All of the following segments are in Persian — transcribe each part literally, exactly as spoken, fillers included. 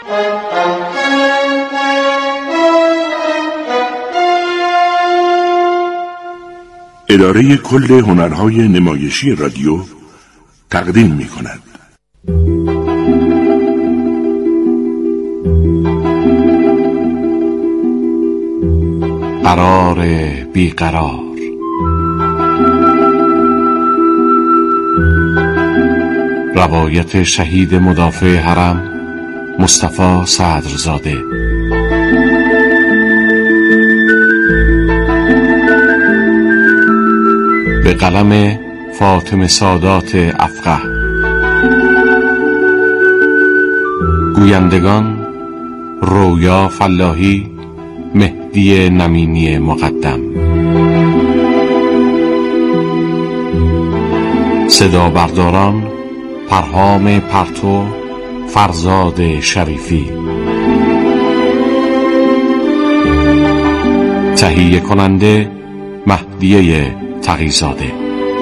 اداره کل هنرهای نمایشی رادیو تقدیم می کند. قرار بیقرار. روایت شهید مدافع حرم مصطفی صدرزاده. به قلم فاطمه سادات افقه. گویندگان رویا فلاحی، مهدی نمینی مقدم. صدا برداران پرهام پرتو، فرزاد شریفی. تهیه کننده مهدیه تقی‌زاده.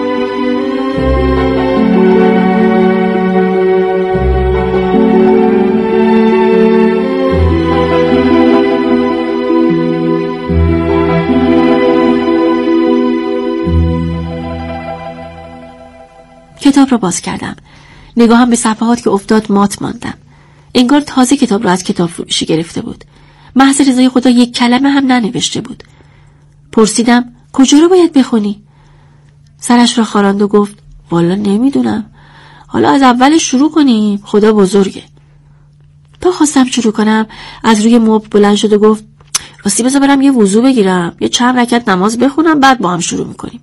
کتاب را باز کردم. نگاهم به صفحات که افتاد مات ماندم. انگار تازه کتاب را از کتاب فروشی گرفته بود. محض رضای خدا یک کلمه هم ننوشته بود. پرسیدم کجا رو باید بخونی؟ سرش را خاراند و گفت والا نمیدونم. حالا از اول شروع کنیم، خدا بزرگه. تا خواستم شروع کنم از روی مبل بلند شد و گفت راستی بذار برم یه وضو بگیرم، یه چند رکعت نماز بخونم، بعد با هم شروع میکنیم.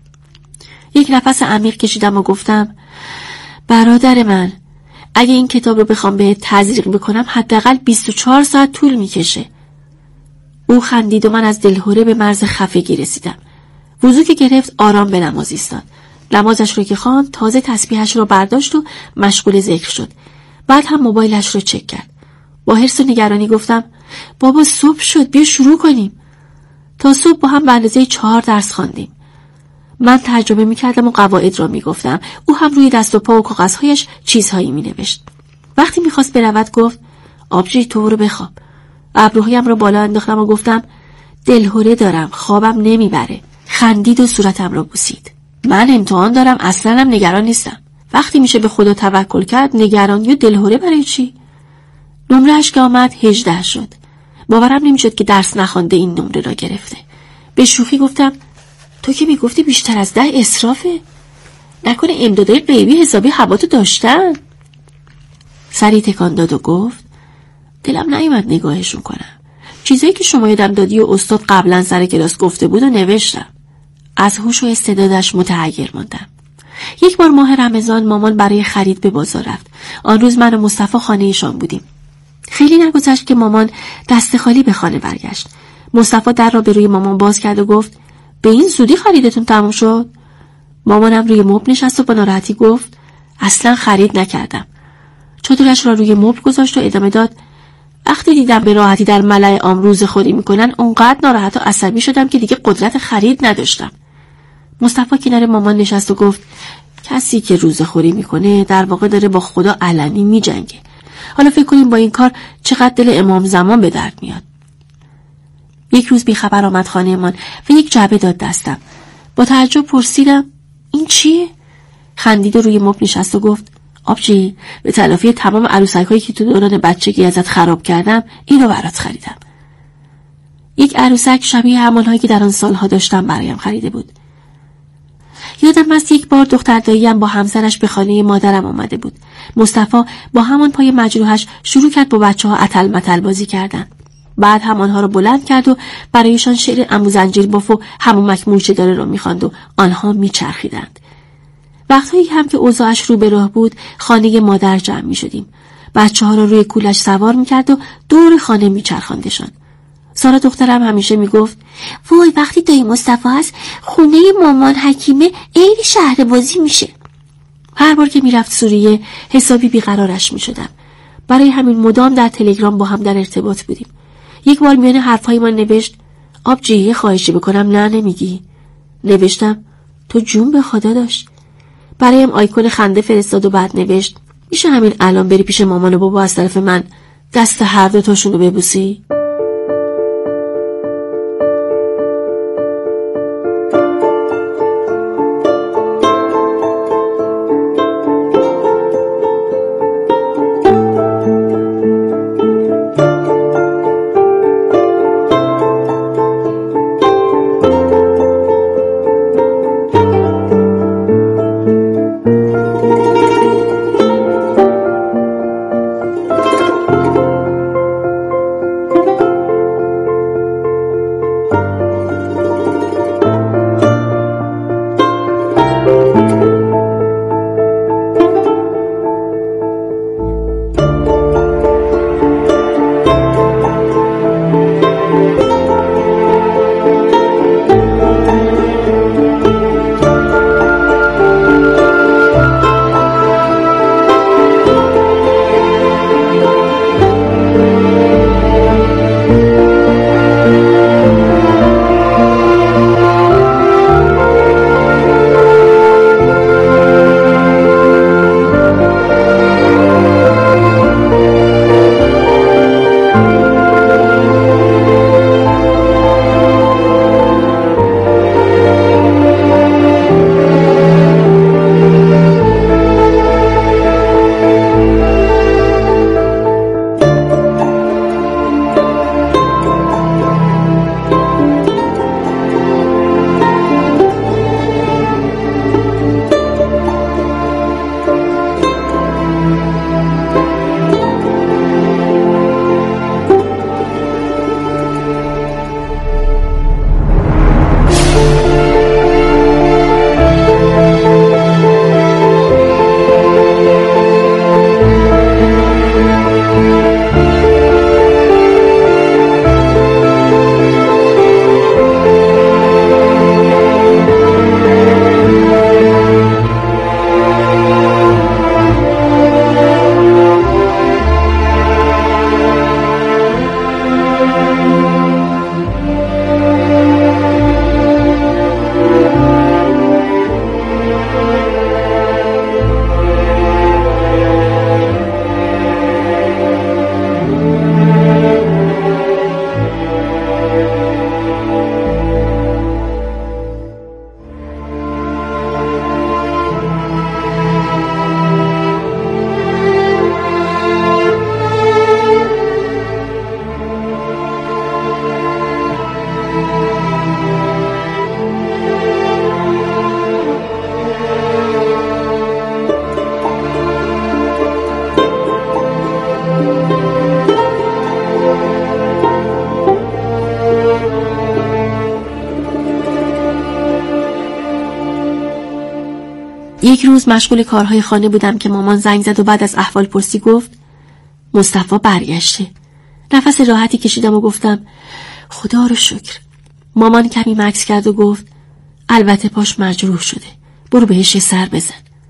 یک نفس عمیق کشیدم و گفتم برادر من، اگه این کتاب رو بخوام بهت تزریق بکنم حداقل بیست و چهار ساعت طول میکشه. او خندید و من از دلهره به مرز خفگی رسیدم. وضو که گرفت آرام به نماز ایستاد. نمازش رو که خواند تازه تسبیحش رو برداشت و مشغول ذکر شد. بعد هم موبایلش رو چک کرد. با حرص و نگرانی گفتم بابا صبح شد، بیا شروع کنیم. تا صبح با هم به اندازه چهار درس خواندیم. من ترجمه میکردم و قواعد را میگفتم، او هم روی دست و پا و کاغذهایش چیزهایی مینوشت. وقتی میخواست برود گفت آبجی تو برو بخواب. ابروهایم را بالا انداختم و گفتم دلهره دارم، خوابم نمیبره. خندید و صورتم را بوسید. من امتحان دارم، اصلا هم نگران نیستم. وقتی میشه به خدا توکل کرد، نگرانی و دلهره برای چی؟ نمرهش که آمد هجده شد. باورم نمیشد که درس نخوانده این نمره را گرفته. به شوخی گفتم تو که میگفتی بیشتر از ده اسرافه، نکنه امدادای غیبی حسابی هواتو داشتن؟ سری تکان داد و گفت دلم نیومد نگاهشون کنم. چیزایی که شما یادم دادی و استاد قبلا سر کلاس گفته بود و نوشتم. از هوش و استعدادش متحیر ماندم. یک بار ماه رمضان مامان برای خرید به بازار رفت. آن روز من و مصطفی خانه ایشان بودیم. خیلی نگذشت که مامان دست خالی به خانه برگشت. مصطفی در را به روی مامان باز کرد و گفت به این زودی خریدتون تموم شد؟ مامانم روی مبل نشست و با ناراحتی گفت اصلا خرید نکردم. چادرش را روی مبل گذاشت و ادامه داد وقتی دیدم به راحتی در ملأ عام روزخوری میکنن اونقدر ناراحت و عصبی شدم که دیگه قدرت خرید نداشتم. مصطفی کنار مامان نشست و گفت کسی که روزخوری میکنه در واقع داره با خدا علنی میجنگه. حالا فکر کنیم با این کار چقدر دل امام زمان به درد میاد. یک روز بیخبر آمد خانه‌مان و یک جعبه داد دستم. با تعجب پرسیدم این چیه؟ خندید و روی مبل نشست و گفت آبجی به تلافی تمام عروسک‌هایی که تو دوران بچگی ازت خراب کردم اینو برات خریدم. یک عروسک شبیه همان‌هایی که در آن سالها داشتم برایم خریده بود. یادم است یک بار دختر داییم با همسرش به خانه مادرم آمده بود. مصطفی با همان پای مجروحش شروع کرد با بچه‌ها اتل متل بازی کردن. بعد هم آنها را بلند کرد و برایشان شعر عمو زنجیر باف و همومک موشه داره را می‌خواند و آنها میچرخیدند. وقتایی هم که اوضاعش رو به راه بود خانه مادر جمع می‌شدیم. بچه‌ها را روی کولش سوار می‌کرد و دور خانه میچرخاندشان. سارا دخترم همیشه میگفت وای وقتی دایی مصطفی هست خونه مامان حکیمه عین شهر بازی میشه. هر بار که میرفت سوریه حسابی بیقرارش میشدم. برای همین مدام در تلگرام با هم در ارتباط بودیم. یک بار میانه حرفهای من نوشت آبجی یه خواهشی بکنم نه نمیگی؟ نوشتم تو جون به خدا داشت. برایم آیکون خنده فرستاد و بعد نوشت میشه همین الان بری پیش مامان و بابا از طرف من دست هر دو تاشون رو ببوسی؟ یک روز مشغول کارهای خانه بودم که مامان زنگ زد و بعد از احوال پرسی گفت مصطفی برگشته. نفس راحتی کشیدم و گفتم خدا رو شکر. مامان کمی مکث کرد و گفت البته پاش مجروح شده، برو بهش سر بزن.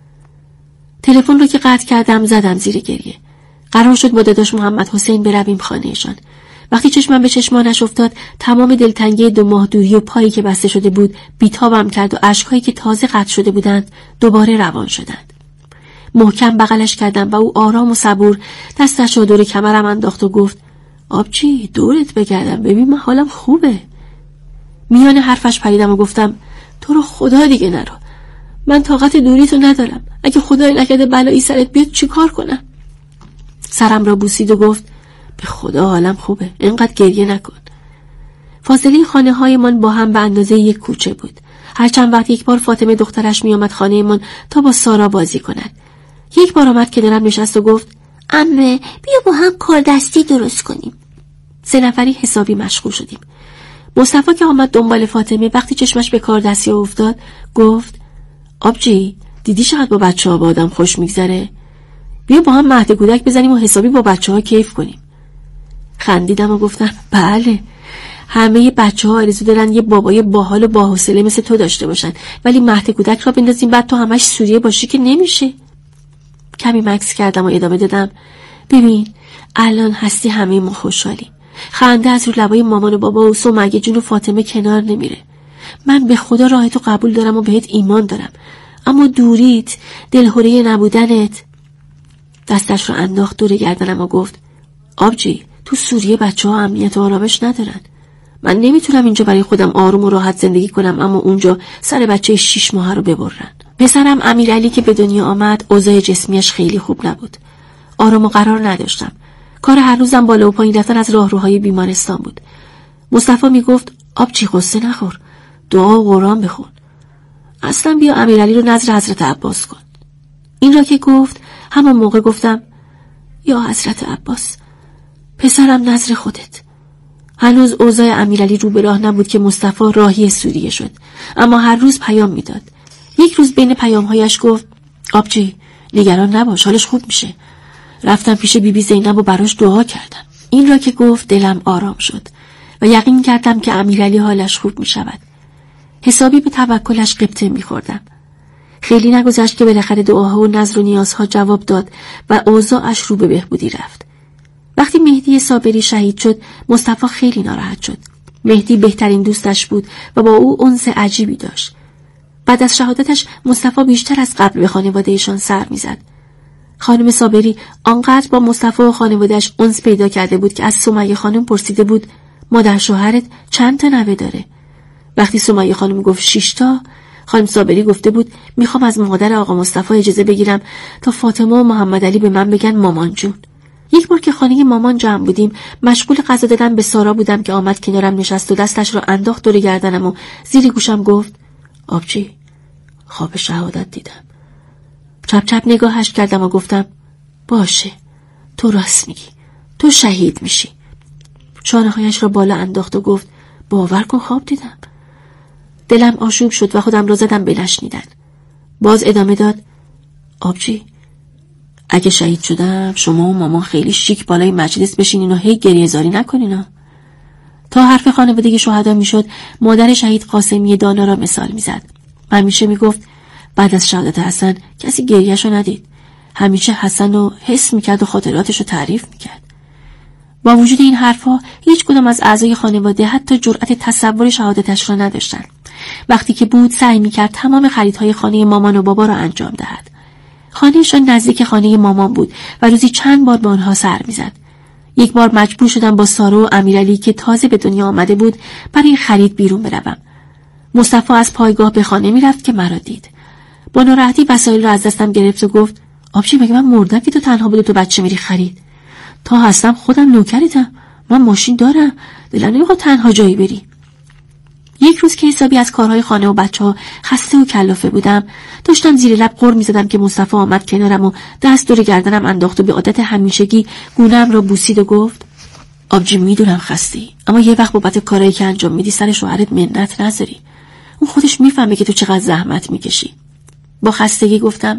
تلفن رو که قطع کردم زدم زیر گریه. قرار شد با داداش محمد حسین برویم خانهشان. وقتی چشمم به چشمانش افتاد تمام دلتنگی دو ماه دوری و پایی که بسته شده بود بیتابم کرد و اشکهایی که تازه قطع شده بودند دوباره روان شدند. محکم بغلش کردم و او آرام و صبور دستش رو دور کمرم انداخت و گفت آبجی دورت بگردم ببین من حالم خوبه. میان حرفش پریدم و گفتم تو رو خدا دیگه نرو، من طاقت دوری تو ندارم، اگه خدای نکرده بلایی سرت بیاد چی کار کنم؟ سرم را بوسید و گفت به خدا حالم خوبه، اینقدر گریه نکن. فاصله خانه های من با هم به اندازه یک کوچه بود. هر چند وقت یک بار فاطمه دخترش می آمد خانه من تا با سارا بازی کند. یک بار آمد کنارم نشست و گفت عمه بیا با هم کار دستی درست کنیم. سه نفری حسابی مشغول شدیم. مصطفی که آمد دنبال فاطمه وقتی چشمش به کار دستی افتاد گفت آبجی دیدی چقدر با بچه ها با آدم خوش میگذره؟ بیا با هم مهد کودک بزنیم و حسابی با بچه ها کیف کنیم. خندیدم و گفتم بله، همه بچه ها آرزو دارن یه بابای باحال و باحوصله مثل تو داشته باشن، ولی مهد کودک را بندازیم بعد تو همش سوریه باشی که نمیشه. کمی مکث کردم و ادامه دادم ببین الان هستی همه ما خوشحالیم. خنده از رو لبای مامان و بابا و سمگه جون و فاطمه کنار نمیره. من به خدا راه تو قبول دارم و بهت ایمان دارم، اما دوریت، دلهوره نبودنت. دستش رو انداخت دور گردنم و گفت آبجی، تو سوریه بچه ها امنیت و آرامش ندارن. من نمیتونم اینجا برای خودم آروم و راحت زندگی کنم اما اونجا سر بچه شیش ماه رو ببرن. پسرم امیرعلی که به دنیا آمد اوضاع جسمیش خیلی خوب نبود. آرام و قرار نداشتم. کار هر روزم بالا و پایین رفتن از راهروهای بیمارستان بود. مصطفی میگفت آبجی قصه نخور، دعا و قرآن بخون. اصلا بیا امیرعلی رو نظر حضرت عباس کن. این را که گفت همان موقع گفتم یا حضرت عباس، پسرم نظر خودت. هنوز اوضاع امیرعلی رو به راه نبود که مصطفی راهی سوریه شد، اما هر روز پیام میداد. یک روز بین پیامهایش گفت آبجی نگران نباش، حالش خوب میشه. رفتم پیش بیبی زینب و براش دعا کردم. این را که گفت دلم آرام شد و یقین کردم که امیرعلی حالش خوب میشود. حسابی به توکلش غبطه میخوردم. خیلی نگذشت که بالاخره دعاها و نذر و نیازها جواب داد و اوضاعش رو به بهبودی رفت. وقتی مهدی صابری شهید شد مصطفی خیلی ناراحت شد. مهدی بهترین دوستش بود و با او انس عجیبی داشت. بعد از شهادتش مصطفی بیشتر از قبل به خانوادهشان سر میزد. خانم صابری آنقدر با مصطفی و خانوادهش انس پیدا کرده بود که از سمیه خانم پرسیده بود مادر شوهرت چند تا نوه داره؟ وقتی سمیه خانم گفت شش تا، خانم صابری گفته بود میخوام از مادر آقا مصطفی اجازه بگیرم تا فاطمه و محمد علی به من بگن مامان جون. یک بار که خانه مامان جمع بودیم مشغول غذا دادن به سارا بودم که آمد کنارم نشست و دستش را انداخت دور گردنم و زیر گوشم گفت آبجی خواب شهادت دیدم. چپ چپ نگاهش کردم و گفتم باشه، تو راست میگی، تو شهید میشی. شانه‌هایش را بالا انداخت و گفت باور کن خواب دیدم. دلم آشوب شد و خودم را زدم به نشنیدن. باز ادامه داد آبجی اگه شهید شدم شما و مامان خیلی شیک بالای مجلس بشینین و هی گریه زاری نکنین. تا حرف خانوادگی شهدا میشد مادر شهید قاسمی دانا را مثال میزد. همیشه میگفت بعد از شهادت حسن کسی گریهشو ندید. همیشه حسن رو حس میکرد و خاطراتشو تعریف میکرد. با وجود این حرفها هیچ کدام از اعضای خانواده حتی جرأت تصور شهادتش را نداشتن. وقتی که بود سعی میکرد تمام خریدهای خانه مامان و بابا را انجام دهد. خانهشان نزدیک خانه مامان بود و روزی چند بار به آنها سر میزد. یک بار مجبور شدم با سارا و امیرعلی که تازه به دنیا آمده بود برای خرید بیرون بروم. مصطفی از پایگاه به خانه میرفت که مرا دید. با ناراحتی وسایل را از دستم گرفت و گفت آبجی مگه من مردم که تو تنها بود و تو بچه میری خرید؟ تا هستم خودم نوکرتم، من ماشین دارم، دلم نمیخواد تنها جایی بری. یک روز که حسابی از کارهای خانه و بچه‌ها خسته و کلافه بودم داشتم زیر لب غر می‌زدم که مصطفی آمد کنارم و دست دور گردنم انداخت و به عادت همیشگی گونه‌ام را بوسید و گفت آبجی میدونم خستی، اما یه وقت بابت کارایی که انجام میدی سر شوهرت منت نذاری. اون خودش میفهمه که تو چقدر زحمت میکشی. با خستگی گفتم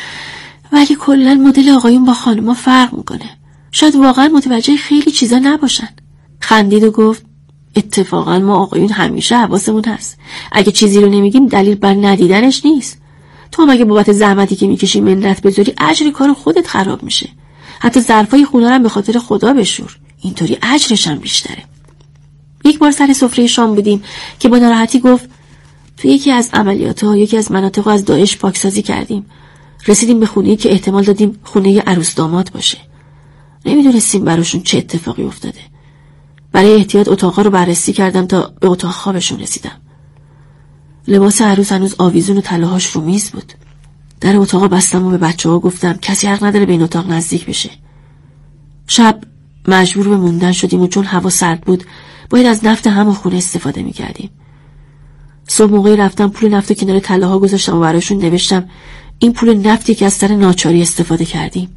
ولی کلا مدل آقایون با خانوما فرق میکنه. شاید واقعا متوجه خیلی چیزا نباشن. خندید و گفت اتفاقا ما آقایون همیشه حواسمون هست. اگه چیزی رو نمیگیم دلیل بر ندیدنش نیست. تو مگه بابت زحمتی که میکشی منت بذاری اجر کار خودت خراب میشه. حتی ظرفای خونه رو به خاطر خدا بشور، اینطوری اجرش هم بیشتره. یک بار سر سفره شام بودیم که با ناراحتی گفت تو یکی از عملیات‌ها یکی از مناطق از داعش پاکسازی کردیم. رسیدیم به خونه‌ای که احتمال دادیم خونه عروس داماد باشه. نمیدونستیم براشون چه اتفاقی افتاده. برای احتیاط اتاقا رو بررسی کردم تا به اتاق خوابشون رسیدم. لباس عروس هنوز آویزون و طلاهاش رو میز بود. در اتاق بستم و به بچه‌ها گفتم کسی حق نداره به این اتاق نزدیک بشه. شب مجبور به موندن شدیم و چون هوا سرد بود باید از نفت همون خونه استفاده می‌کردیم. صبح موقعی رفتم پول نفت کنار طلاها گذاشتم و براشون نوشتم این پول نفتی که از سر ناچاری استفاده کردیم.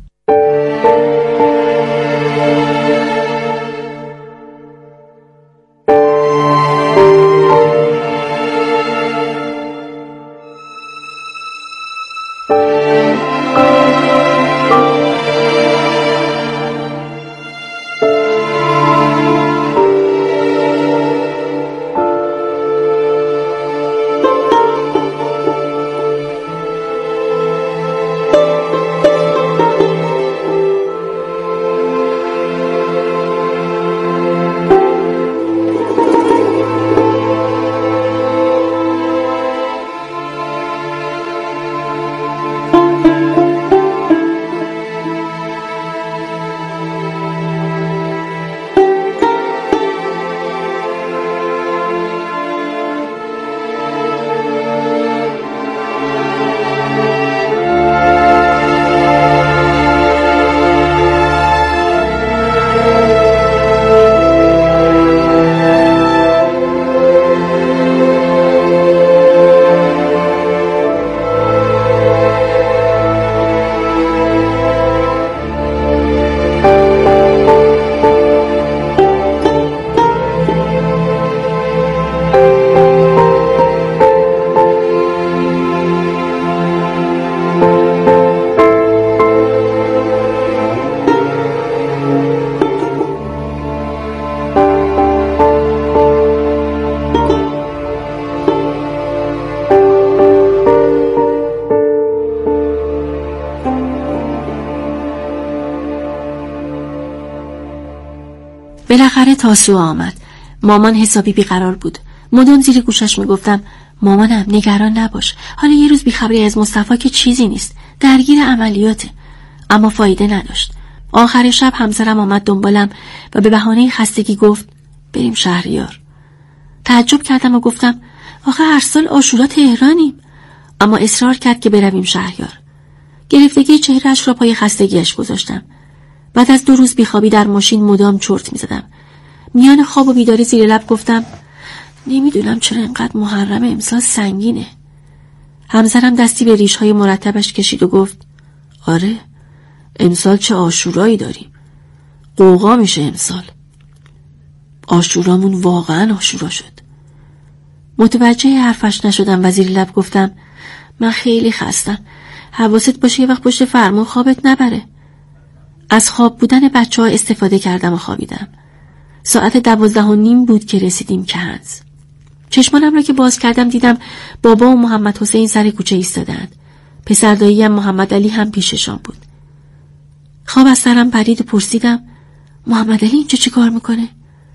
بالاخره تاسوعا آمد. مامان حسابی بیقرار بود. مدام زیر گوشش میگفتم مامانم نگران نباش، حالا یه روز بیخبری از مصطفی که چیزی نیست، درگیر عملیاته. اما فایده نداشت. آخر شب همسرم آمد دنبالم و به بهانه خستگی گفت بریم شهریار. تعجب کردم و گفتم آخه هر سال عاشورا تهرانیم، اما اصرار کرد که برویم شهریار. گرفتگی چهرهش را پای خستگیش گذاشتم. بعد از دو روز بیخوابی در ماشین مدام چرت می‌زدم. میان خواب و بیداری زیر لب گفتم نمیدونم چرا اینقدر محرم امسال سنگینه. همسرم دستی به ریش‌های مرتبش کشید و گفت آره امسال چه عاشورایی داریم، قوقا میشه امسال. عاشورامون واقعا عاشورا شد. متوجه حرفش نشدم و زیر لب گفتم من خیلی خستم، حواست باشه یه وقت پشت فرمون خوابت نبره. از خواب بودن بچه ها استفاده کردم و خوابیدم. ساعت دوازده و نیم بود که رسیدیم کنز. چشمانم را که باز کردم دیدم بابا و محمد حسین سر کوچه ایستادند. پسر داییم محمد علی هم پیششان بود. خواب از سرم پرید و پرسیدم محمد علی اینجا چی کار میکنه؟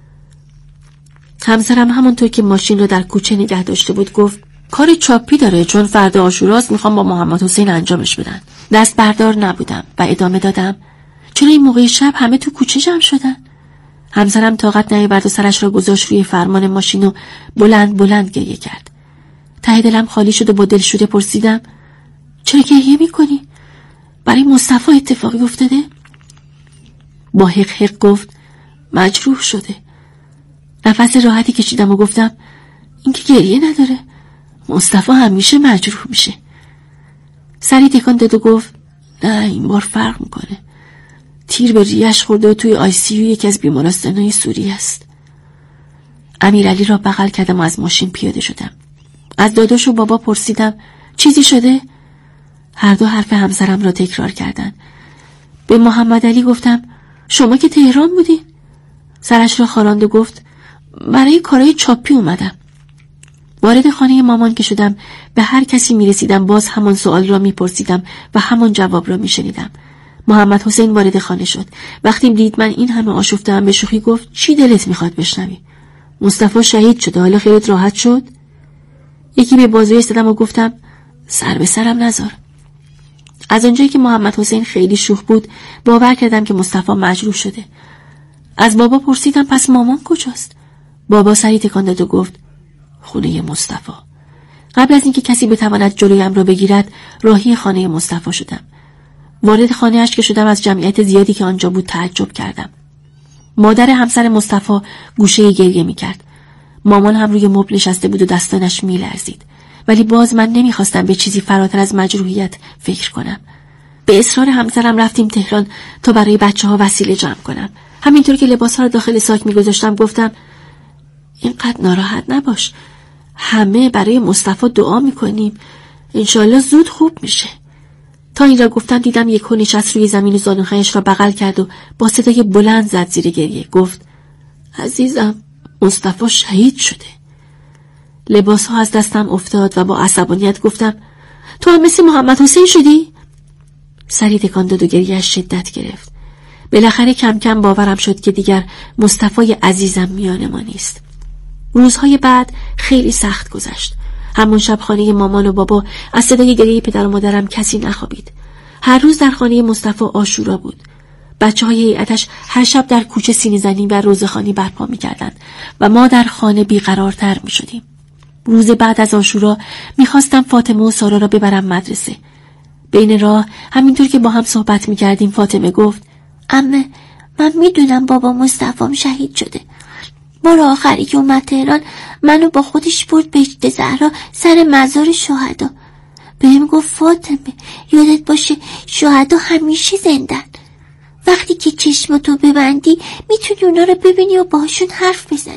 همسرم همونطور که ماشین رو در کوچه نگه داشته بود گفت کار چاپی داره، چون فردا عاشوراست میخوام با محمد حسین انجامش بدن. دست بردار نبودم و ادامه دادم چرا این موقع شب همه تو کوچه جمع شدن؟ همسرم طاقت نیاورد و سرش را گذاشت روی فرمان ماشین و بلند بلند گریه کرد. ته دلم خالی شد و با دلشوره پرسیدم چرا گریه میکنی؟ برای مصطفی اتفاقی افتاده؟ با حق حق گفت مجروح شده. نفس راحتی کشیدم و گفتم این که گریه نداره، مصطفی همیشه مجروح میشه. سری تکان داد و گفت نه این بار فرق میکنه، تیر به ریش خورده و توی آی سی یو یکی از بیمارستانهای سوریه است. امیرعلی را بغل کردم و از ماشین پیاده شدم. از داداش و بابا پرسیدم چیزی شده؟ هر دو حرف همسرم را تکرار کردن. به محمد علی گفتم شما که تهران بودین؟ سرش را خاراند و گفت برای کارهای چاپی اومدم. وارد خانه مامان که شدم به هر کسی می رسیدم باز همان سوال را می پرسیدم و همان جواب را می شنیدم. محمد حسین وارد خانه شد. وقتی دید من این همه آشفته‌ام به شوخی گفت چی دلت میخواد بشنوی؟ مصطفی شهید شده، حالا خیرت راحت شد؟ یکی به بازوی زدم و گفتم سر به سرم نذار. از اونجایی که محمد حسین خیلی شوخ بود باور کردم که مصطفی مجروح شده. از بابا پرسیدم پس مامان کجاست؟ بابا سری تکان داد و گفت خونه مصطفی. قبل از اینکه کسی بتواند جلویم را بگیرد راهی خانه مصطفی شدم. وارد خانه اش که شدم از جمعیت زیادی که آنجا بود تعجب کردم. مادر همسر مصطفی گوشه گریه میکرد. مامان هم روی مبل نشسته بود و دستانش میلرزید. ولی باز من نمیخواستم به چیزی فراتر از مجروحیت فکر کنم. به اصرار همسرم رفتیم تهران تا برای بچه ها وسیله جمع کنم. همینطور که لباس ها رو داخل ساک میگذاشتم گفتم اینقدر ناراحت نباش، همه برای مصطفی دعا میکنیم، انشالله زود خوب میشه. تا این را گفتم دیدم یک هو نشست روی زمین و زانوهایش را بغل کرد و با صدای بلند زد زیر گریه. گفت عزیزم مصطفی شهید شده. لباس ها از دستم افتاد و با عصبانیت گفتم تو هم مثل محمد حسین شدی؟ سری تکان داد و گریه‌اش شدت گرفت. بالاخره کم کم باورم شد که دیگر مصطفی عزیزم میان ما نیست. روزهای بعد خیلی سخت گذشت. همون شب خانه مامان و بابا از صدای گریه پدر و مادرم کسی نخوابید. هر روز در خانه مصطفی عاشورا بود. بچه های هیئتش هر شب در کوچه سینه زنی و روزخوانی برپا می کردند و ما در خانه بیقرارتر می شدیم. روز بعد از عاشورا می خواستم فاطمه و سارا را ببرم مدرسه. بین راه همینطور که با هم صحبت می کردیم فاطمه گفت عمه من می دونم بابا مصطفی شهید شده. بار آخری که اومد تهران منو با خودش برد بهشت زهرا سر مزار شهدا. بهم گفت فاطمه یادت باشه شهدا همیشه زندن. وقتی که چشمتو ببندی میتونی اونا رو ببینی و باهاشون حرف بزنی.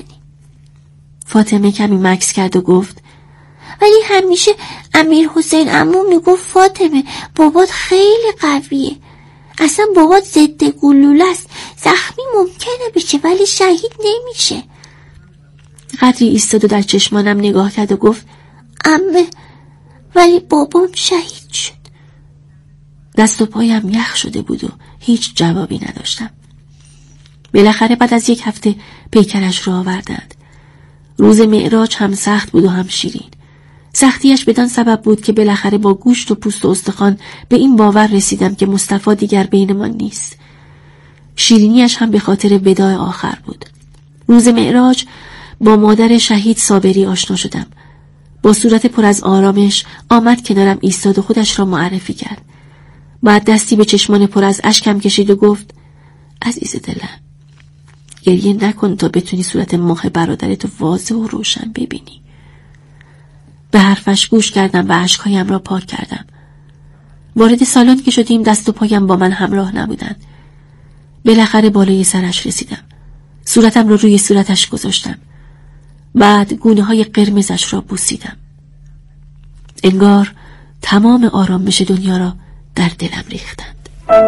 فاطمه کمی مکث کرد و گفت ولی همیشه امیر حسین عمو میگفت فاطمه بابات خیلی قویه. اصلا بابات ضد گلوله است، زخمی ممکنه بشه ولی شهید نمیشه. قدری ایستاد و در چشمانم نگاه کرد و گفت عمه ولی بابام شهید شد. دست و پایم یخ شده بود و هیچ جوابی نداشتم. بالاخره بعد از یک هفته پیکرش را آوردند. روز معراج هم سخت بود و هم شیرین. سختیش بدان سبب بود که بالاخره با گوشت و پوست و استخوان به این باور رسیدم که مصطفی دیگر بینمان نیست. شیرینیش هم به خاطر وداع آخر بود. روز معراج با مادر شهید صابری آشنا شدم. با صورت پر از آرامش آمد کنارم ایستاد و خودش را معرفی کرد. بعد دستی به چشمان پر از اشکم کشید و گفت: عزیز دلم، گریه نکن تا بتونی صورت ماه برادرت واضح و روشن ببینی. به حرفش گوش کردم و اشکهایم را پاک کردم. وارد سالن که شدیم دست و پایم با من همراه نبودند. بالاخره بالای سرش رسیدم. صورتم را رو روی صورتش گذاشتم. بعد گونه های قرمزش را بوسیدم. انگار تمام آرامش دنیا را در دلم ریختند.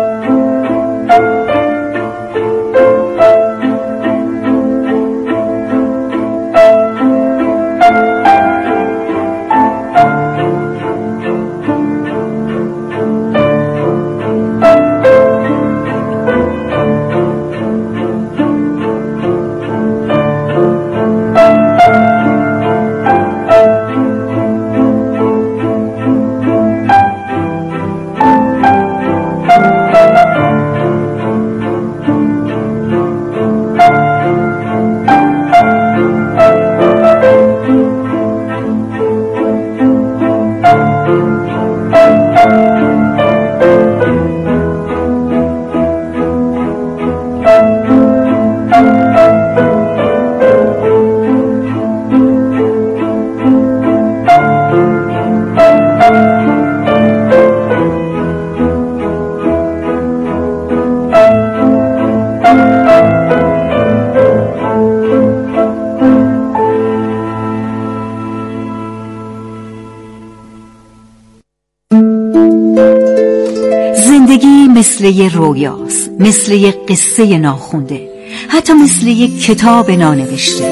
مثل یه رویاست، مثل یه قصه ناخونده، حتی مثل یه کتاب نانوشته.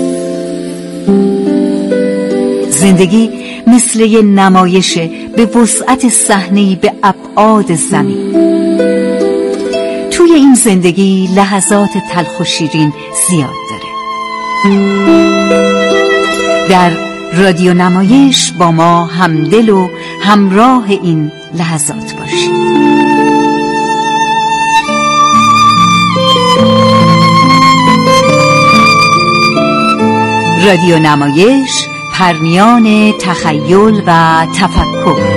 زندگی مثل یه نمایش به وسعت صحنه‌ای به ابعاد زمین. توی این زندگی لحظات تلخ و شیرین زیاد داره. در رادیو نمایش با ما همدل و همراه این لحظات باشید. رادیو نمایش، پرمیان تخیل و تفکر.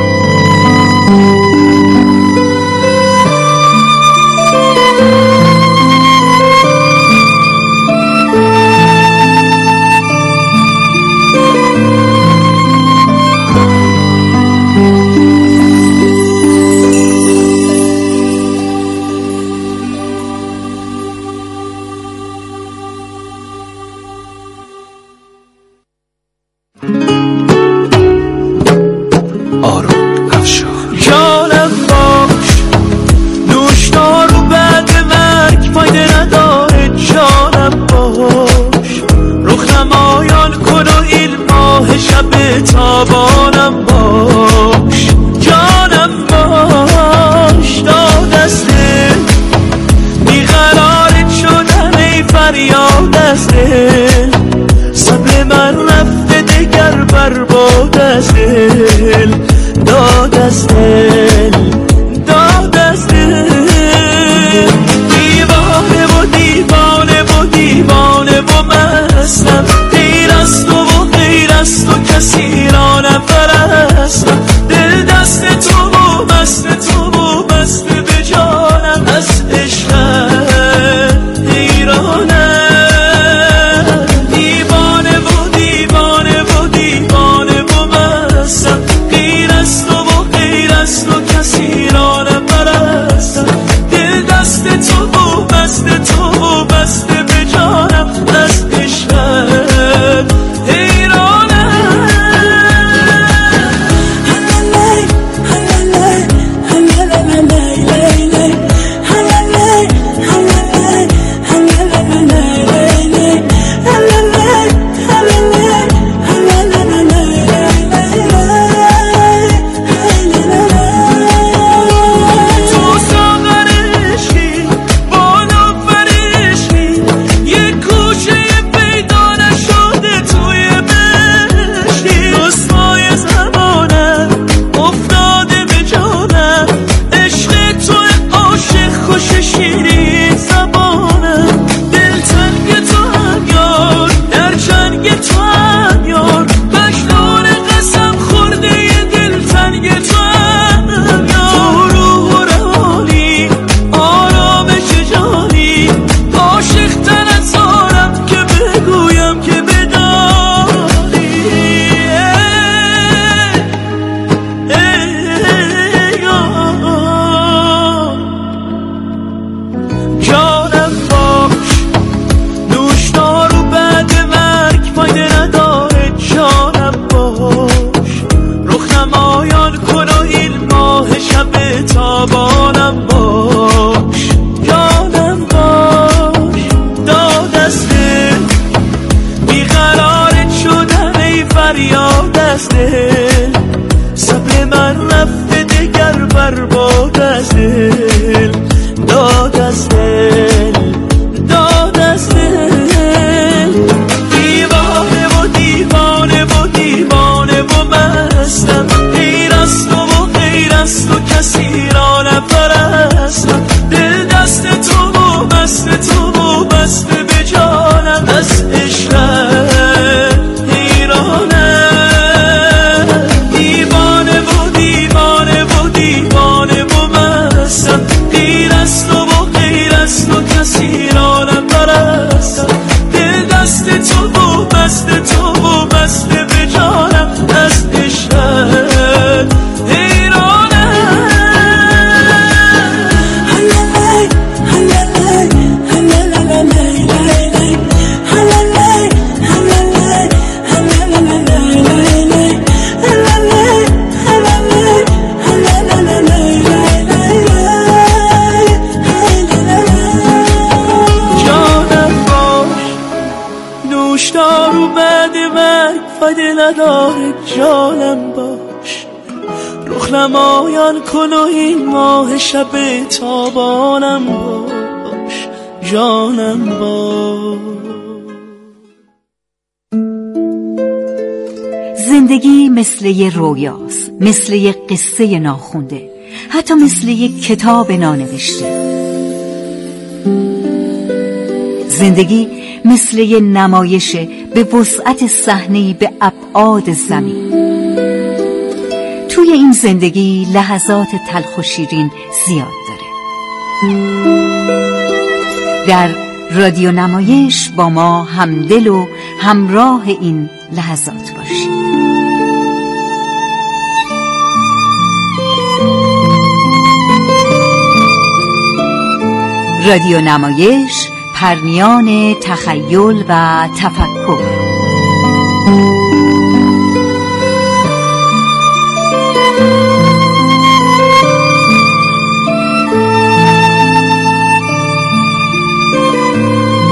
تابانم باش، جانم باش، تا دست بیقرارت شدن ای فریاد از دل، صبر من رفته دگر برباد از دل، داد از دل، داد از دل. دیوانه و دیوانه و دیوانه و مستم، غیر از تو و غیر از تو کسی را نپرستم، دل دست تو و مست تو و مست به جانم، از عشقت حیرانم. دیوانه و دیوانه و دیوانه و از دل، صبر من رفته دگر برباد از دل، داد از دل، داد از دل. دیوانه و دیوانه و دیوانه و مستم، غیر از تو و غیر از تو کسی را نپرستم. دل دست تو و مست تو و مست به جانم، از عشقت حیرانم. دیوانه و دیوانه و دیوانه و مستم، غیر از تو و غیر از تو کسی را نپرستم. دل دست تو و مست تو و مست به جانم، از عشقت حیرانم. نوشدارو بعد مرگ فایده نداره، جانم باش. رخ نمایان کن و این ماه شب تابانم باش، جانم باش. زندگی مثل یه رویاست، مثل یه قصه ناخونده، حتی مثل یه کتاب نانوشته. زندگی مثل یه نمایشه به وسعت صحنه‌ای به ابعاد زمین. توی این زندگی لحظات تلخ و شیرین زیاد داره. در رادیو نمایش با ما همدل و همراه این لحظات باشید. رادیو نمایش، پرمیان تخیل و تفکر.